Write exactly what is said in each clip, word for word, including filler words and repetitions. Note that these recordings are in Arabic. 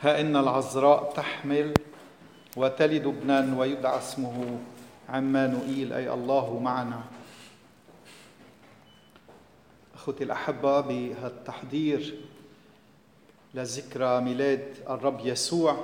ها إن العذراء تحمل وتلد ابنا ويدعى اسمه عمانوئيل، أي الله معنا. أخوتي الأحبة، بهالتحضير لذكرى ميلاد الرب يسوع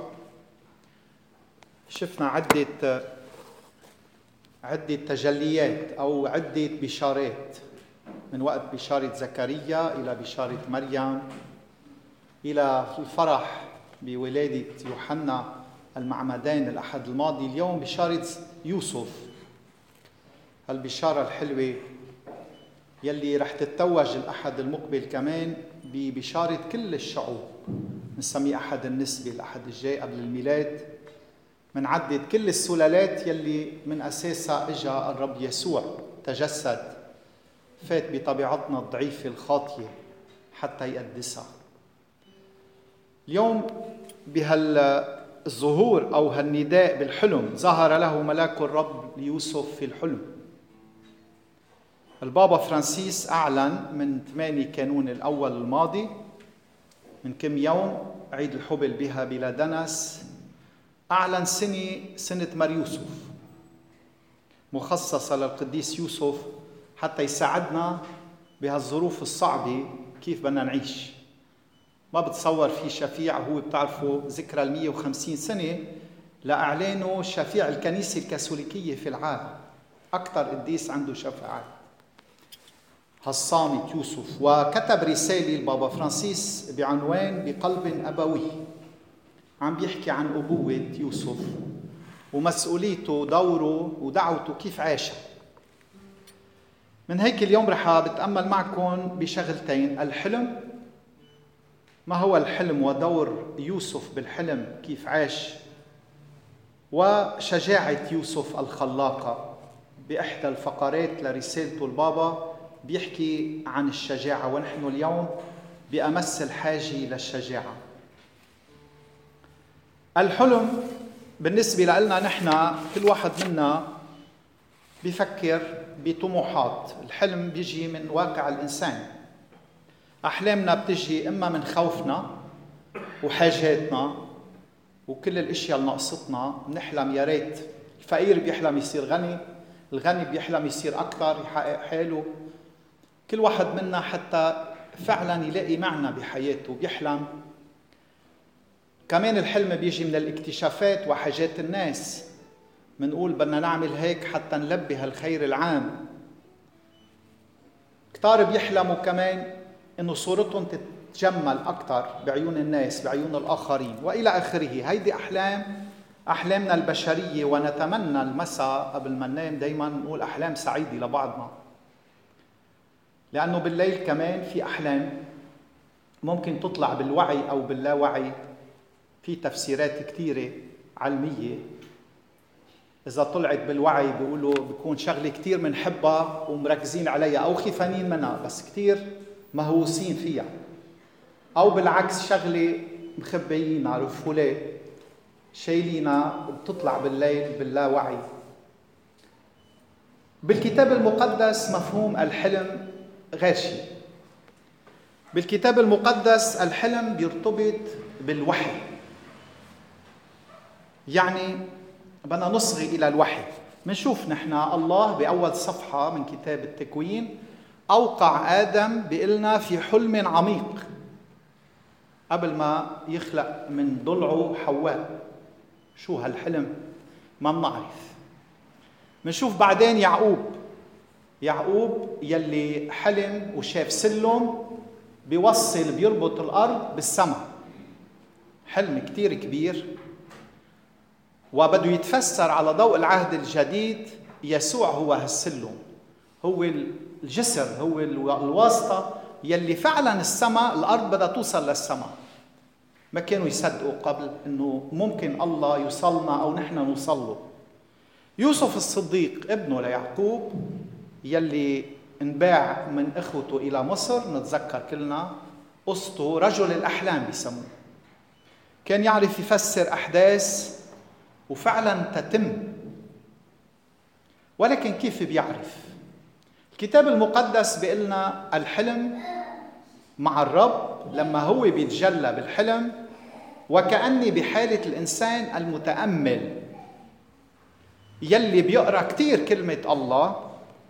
شفنا عدة عدة تجليات أو عدة بشارات، من وقت بشارة زكريا إلى بشارة مريم إلى الفرح بولادة يوحنا المعمدان الأحد الماضي. اليوم بشارة يوسف، البشارة الحلوة يلي رح تتوج الأحد المقبل كمان ببشارة كل الشعوب. نسميه أحد النسبة، الأحد الجاي قبل الميلاد، من عدد كل السلالات يلي من أساسها إجا الرب يسوع، تجسد، فات بطبيعتنا الضعيفة الخاطية حتى يقدسها. اليوم بهالظهور أو هالنداء بالحلم، ظهر له ملاك الرب ليوسف في الحلم. البابا فرانسيس أعلن من ثمانية كانون الأول الماضي، من كم يوم، عيد الحبل بها بلا دنس، أعلن سنة سنة مار يوسف، مخصصة للقديس يوسف حتى يساعدنا بهالظروف الصعبة كيف بدنا نعيش. ما بتصور في شفيع، هو بتعرفوا ذكرى المية وخمسين سنة لأعلانه شفيع الكنيسة الكاثوليكية في العالم، أكثر قديس عنده شفاعات، هالصامت يوسف. وكتب رسالة البابا فرانسيس بعنوان بقلب أبوي، عم بيحكي عن أبوة يوسف ومسؤوليته ودوره ودعوته كيف عاشها. من هيك اليوم رح بتأمل معكم بشغلتين: الحلم، ما هو الحلم ودور يوسف بالحلم كيف عاش، وشجاعة يوسف الخلاقة. بإحدى الفقرات لرسالته البابا بيحكي عن الشجاعة، ونحن اليوم بأمس الحاجة للشجاعة. الحلم بالنسبة لنا نحن، كل واحد منا بيفكر بطموحات. الحلم بيجي من واقع الإنسان. أحلامنا بتجي إما من خوفنا وحاجاتنا وكل الأشياء اللي ناقصتنا. بنحلم يا ريت. الفقير بيحلم يصير غني، الغني بيحلم يصير أكثر، يحقق حاله. كل واحد منا حتى فعلا يلاقي معنى بحياته بيحلم. كمان الحلم بيجي من الاكتشافات وحاجات الناس، منقول بدنا نعمل هيك حتى نلبي هالخير العام. كتار بيحلموا كمان إنه صورتهم تتجمل أكثر بعيون الناس، بعيون الآخرين، وإلى آخره. هيدي أحلام أحلامنا البشرية، ونتمنى المساء قبل ما ننام دايما نقول أحلام سعيدة لبعضنا، لأنه بالليل كمان في أحلام ممكن تطلع بالوعي أو باللاوعي. في تفسيرات كثيرة علمية. إذا طلعت بالوعي بيقولوا بيكون شغلة كتير منحبها ومركزين عليها أو خيفانين منها بس كتير مهووسين فيها، أو بالعكس شغلة مخبيين عرفوا ليه شايلينها بتطلع بالليل باللاوعي. بالكتاب المقدس مفهوم الحلم غير شيء. بالكتاب المقدس الحلم بيرتبط بالوحي، يعني بدنا نصغي إلى الوحي. منشوف نحن الله بأول صفحة من كتاب التكوين أوقع آدم بقلنا في حلم عميق قبل ما يخلق من ضلعه حواء. شو هالحلم؟ ما بنعرف. منشوف بعدين يعقوب يعقوب يلي حلم وشاف سلم بيوصل بيربط الأرض بالسماء، حلم كتير كبير وبده يتفسر على ضوء العهد الجديد. يسوع هو هالسلم، هو الجسر، هو الواسطة يلي فعلا السماء، الأرض بدها توصل للسماء. ما كانوا يصدقوا قبل إنه ممكن الله يوصلنا أو نحن نوصل له. يوسف الصديق ابنه ليعقوب يلي انباع من إخوته إلى مصر، نتذكر كلنا قصته، رجل الأحلام بيسموه. كان يعرف يفسر أحداث وفعلا تتم. ولكن كيف بيعرف؟ الكتاب المقدس بيقلنا الحلم مع الرب لما هو بيتجلى بالحلم وكأني بحالة الإنسان المتأمل يلي بيقرأ كتير كلمة الله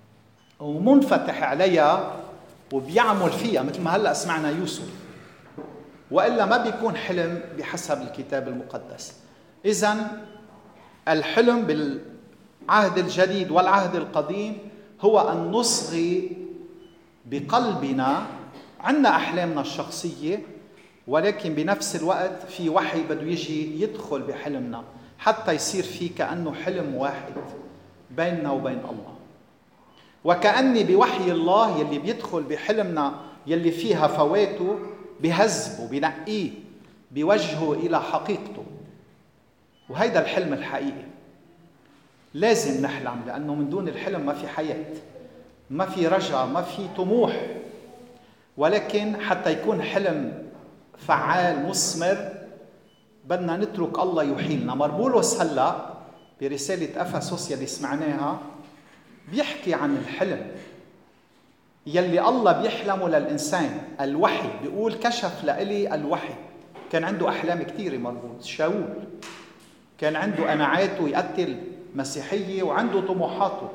ومنفتح عليها وبيعمل فيها، مثل ما هلأ سمعنا يوسف، وإلا ما بيكون حلم بحسب الكتاب المقدس. إذن الحلم بالعهد الجديد والعهد القديم هو أن نصغي بقلبنا، عندنا أحلامنا الشخصية، ولكن بنفس الوقت في وحي بده يجي يدخل بحلمنا حتى يصير في كأنه حلم واحد بيننا وبين الله. وكأني بوحي الله يلي بيدخل بحلمنا يلي فيها فواته بهذبه بنقيه بوجهه إلى حقيقته. وهيدا الحلم الحقيقي لازم نحلم، لأنه من دون الحلم ما في حياة، ما في رجاء، ما في طموح. ولكن حتى يكون حلم فعال مثمر بدنا نترك الله يحيلنا. مربولوس هلا برسالة أفسس يلي سمعناها بيحكي عن الحلم يلي الله بيحلمه للإنسان. الوحي بيقول كشف لإلي الوحي. كان عنده أحلام كتيرة مربولوس. شاول كان عنده قناعاته يقتل مسيحية وعنده طموحاته،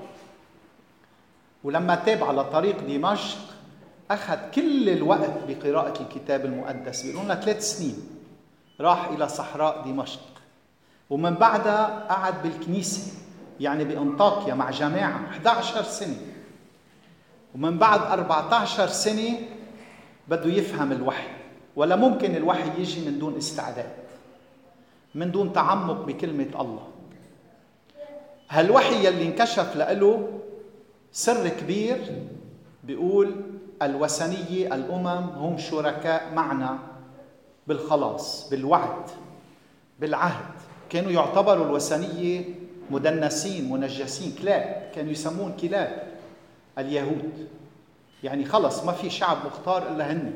ولما تاب على طريق دمشق أخذ كل الوقت بقراءة الكتاب المقدس. بيقولون ثلاث سنين راح إلى صحراء دمشق، ومن بعدها قعد بالكنيسة يعني بأنطاكيا مع جماعة إحدى عشرة سنة، ومن بعد أربعة عشر سنة بده يفهم الوحي. ولا ممكن الوحي يجي من دون استعداد، من دون تعمق بكلمة الله. هالوحي يلي انكشف له سر كبير، بيقول الوثنية الأمم هم شركاء معنا بالخلاص، بالوعد، بالعهد. كانوا يعتبروا الوثنية مدنسين منجسين، كلاب، كانوا يسمون كلاب اليهود، يعني خلص ما في شعب مختار إلا هن.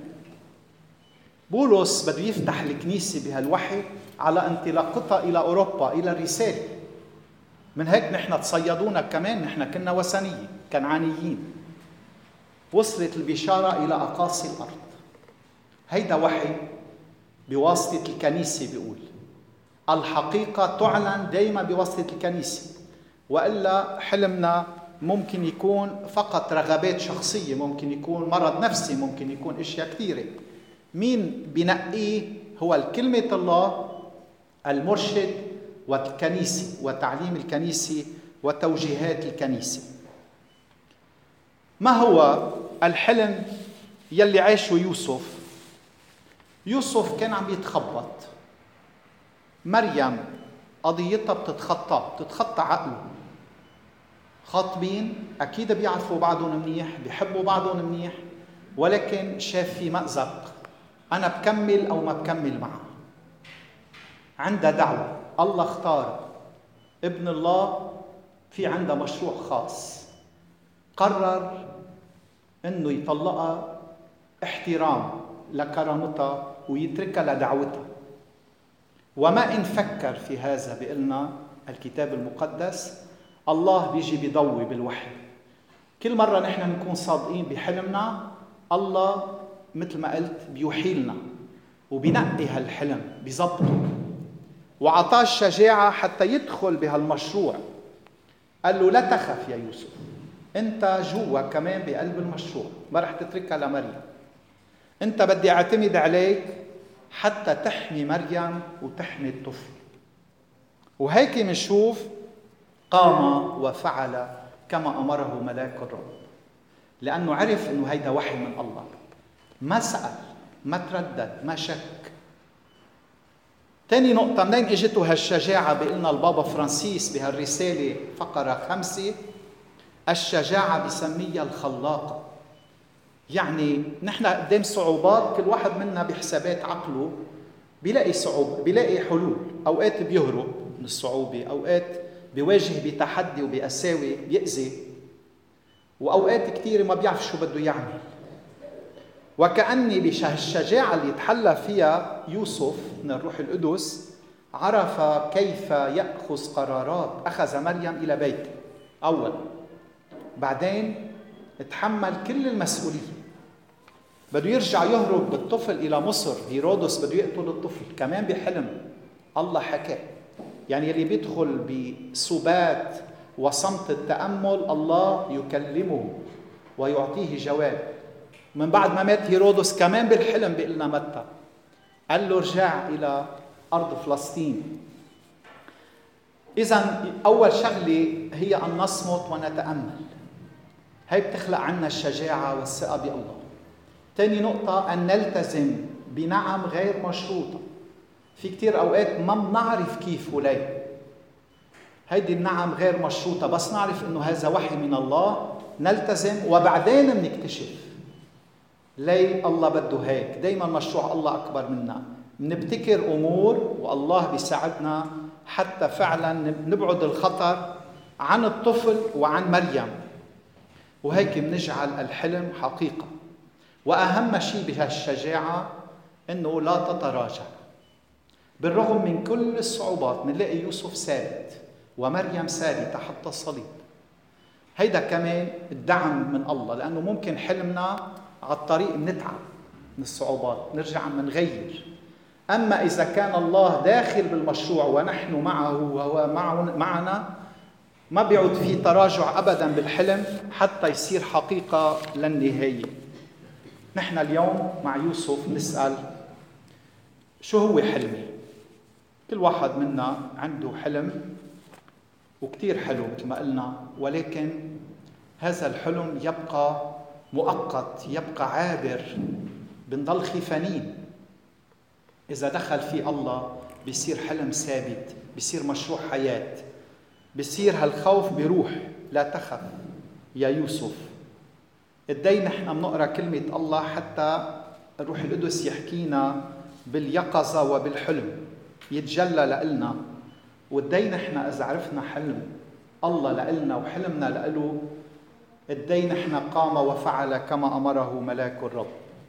بولس بده يفتح الكنيسة بهالوحي على انطلاقتها إلى أوروبا، إلى الرسالة. من هيك نحن تصيدونا كمان، نحن كنا وثنية كنعانيين. وصلت البشارة إلى أقاصي الأرض. هيدا وحي بواسطة الكنيسة. بيقول الحقيقة تعلن دايما بواسطة الكنيسة، وإلا حلمنا ممكن يكون فقط رغبات شخصية، ممكن يكون مرض نفسي، ممكن يكون أشياء كثيرة. مين بنقيه؟ هو الكلمة الله، المرشد، والكنيسة، وتعليم الكنيسة، وتوجيهات الكنيسة. ما هو الحلم يلي عاشه يوسف؟ يوسف كان عم يتخبط. مريم قضيتها بتتخطى بتتخطى عقله. خاطبين أكيد بيعرفوا بعضهم منيح، بيحبوا بعضهم منيح، ولكن شاف في مأزق، أنا بكمل أو ما بكمل معه. عندها دعوة، الله اختار ابن الله، في عنده مشروع خاص. قرر أنه يطلقها احترام لكرامتها ويتركها لدعوتها. وما إن فكر في هذا بقلنا الكتاب المقدس، الله بيجي بيضوي بالوحي. كل مرة نحن نكون صادقين بحلمنا، الله مثل ما قلت بيوحي لنا وبينقي هالحلم بيزبطه، وعطاه الشجاعة حتى يدخل بهالمشروع. قال له لا تخف يا يوسف، انت جوا كمان بقلب المشروع، ما رح تتركها لمريم، انت بدي اعتمد عليك حتى تحمي مريم وتحمي الطفل. وهيك منشوف قام وفعل كما أمره ملاك الرب، لأنه عرف أنه هيدا وحي من الله. ما سأل، ما تردد، ما شك. تاني نقطة، منين اجته هالشجاعة؟ بقلنا البابا فرانسيس بهالرسالة فقرة خمسة، الشجاعة بسميها الخلاقة. يعني نحن قدام صعوبات، كل واحد منا بحسابات عقله بيلاقي صعوبة، بيلاقي حلول. أوقات بيهرب من الصعوبة، أوقات بيواجه بتحدي وبأساوي بيأذي، وأوقات كتير ما بيعرف شو بده يعمل. وكأني بالشجاعة اللي يتحلى فيها يوسف من الروح القدس عرف كيف يأخذ قرارات. أخذ مريم إلى بيته أول، بعدين اتحمل كل المسؤولية، بده يرجع يهرب بالطفل إلى مصر. هيرودس بده يقتل الطفل كمان بحلم الله حكى. يعني اللي بيدخل بسبات وصمت التأمل الله يكلمه ويعطيه جواب. من بعد ما مات هيرودس كمان بالحلم بيقلنا متى قال له ارجع إلى أرض فلسطين. إذن أول شغلة هي أن نصمت ونتأمل. هي بتخلق عنا الشجاعة والثقة بالله. تاني نقطة أن نلتزم بنعم غير مشروطة. في كتير أوقات ما بنعرف كيف وليه. هيدي النعم غير مشروطة، بس نعرف إنه هذا وحي من الله نلتزم وبعدين بنكتشف ليه الله بده هيك. دايما مشروع الله أكبر منا. بنبتكر أمور والله بيساعدنا حتى فعلا نبعد الخطر عن الطفل وعن مريم، وهيك بنجعل الحلم حقيقة. وأهم شيء بهالشجاعة إنه لا تتراجع. بالرغم من كل الصعوبات بنلاقي يوسف ثابت ومريم ثابتة حتى الصليب. هيدا كمان الدعم من الله، لأنه ممكن حلمنا على الطريق نتعب من الصعوبات نرجع منغير. أما إذا كان الله داخل بالمشروع ونحن معه وهو معنا ما بيعود فيه تراجع أبدا بالحلم حتى يصير حقيقة للنهاية. نحن اليوم مع يوسف نسأل شو هو حلمي؟ كل واحد منا عنده حلم وكتير حلو مثل ما قلنا، ولكن هذا الحلم يبقى مؤقت، يبقى عابر، بنضل خيفانين. إذا دخل فيه الله بيصير حلم ثابت، بيصير مشروع حياة، بيصير هالخوف بيروح. لا تخف يا يوسف. قدي نحن بنقرأ كلمة الله حتى الروح القدس يحكينا باليقظة وبالحلم، يتجلى لإلنا. وقدي نحن إذا عرفنا حلم الله لإلنا وحلمنا لإله، قدي نحن قام وفعل كما أمره ملاك الرب.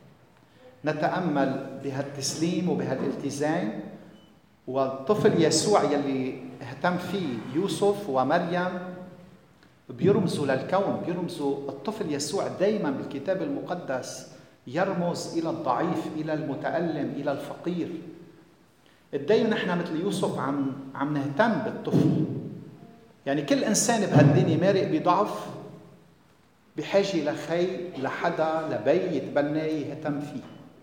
نتأمل بهالتسليم وبهالالتزام. والطفل يسوع يلي اهتم فيه يوسف ومريم بيرمزوا للكون، بيرمزوا الطفل يسوع دايما بالكتاب المقدس يرمز إلى الضعيف، إلى المتألم، إلى الفقير. قدينا نحن مثل يوسف عم عم نهتم بالطفل. يعني كل إنسان بهالدنيا مارق بضعف، بحاجة لخي، لحدا، لبي يتبناه يهتم فيه.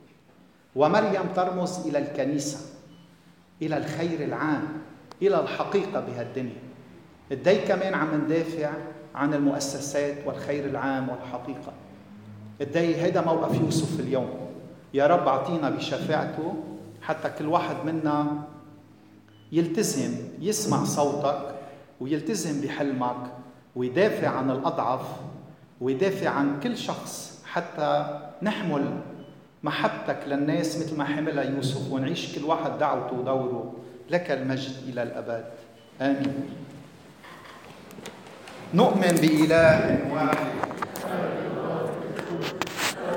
ومريم ترمز إلى الكنيسة، إلى الخير العام، إلى الحقيقة بهالدنيا. قدي كمان عم ندافع عن المؤسسات والخير العام والحقيقة. قدي هيدا موقف يوسف اليوم. يا رب أعطينا بشفاعته حتى كل واحد منا يلتزم، يسمع صوتك ويلتزم بحلمك ويدافع عن الأضعف ويدافع عن كل شخص، حتى نحمل محبتك للناس مثل ما حملها يوسف، ونعيش كل واحد دعوته ودوره. لك المجد إلى الأبد، آمين. نؤمن بإله واحد.